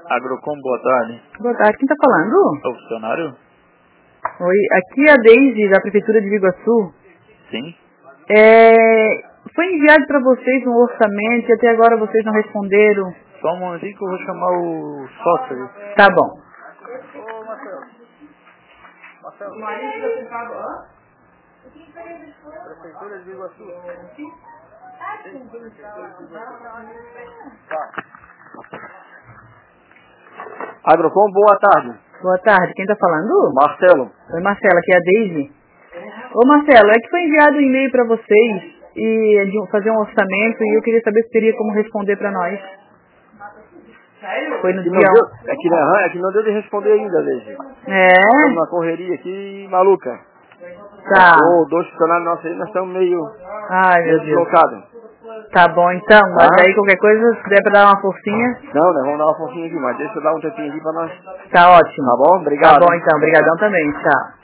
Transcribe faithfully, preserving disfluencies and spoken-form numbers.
Agrocom, boa tarde. Boa tarde, quem está falando? É o funcionário? Oi, aqui é a Deise, da Prefeitura de Biguaçu. Sim. É, foi enviado para vocês um orçamento e até agora vocês não responderam. Só um momentinho que eu vou chamar o sócio. Tá bom. Ô, Marcelo. Marcelo. Prefeitura de Biguaçu. Tá. Agrocom, boa tarde. Boa tarde, quem está falando? Marcelo. Oi, Marcela, aqui é a Deise. Ô, Marcelo, é que foi enviado um e-mail para vocês e é de um- fazer um orçamento e eu queria saber se teria como responder para nós. Foi no É que dia... não deu, é que, não, é que não deu de responder ainda, desde. Estamos É? na correria aqui, maluca. Tá. Ô, dois funcionários nossos aí, nós estamos meio, Ai, meio meu Deus. deslocados. Tá bom, então. Mas Tá? aí qualquer coisa, se der para dar uma forcinha, Não, nós vamos dar uma forcinha aqui, mas deixa eu dar um tempinho aqui pra nós. tá ótimo. Tá bom? Obrigado. Tá bom, então. Obrigadão também. Tchau.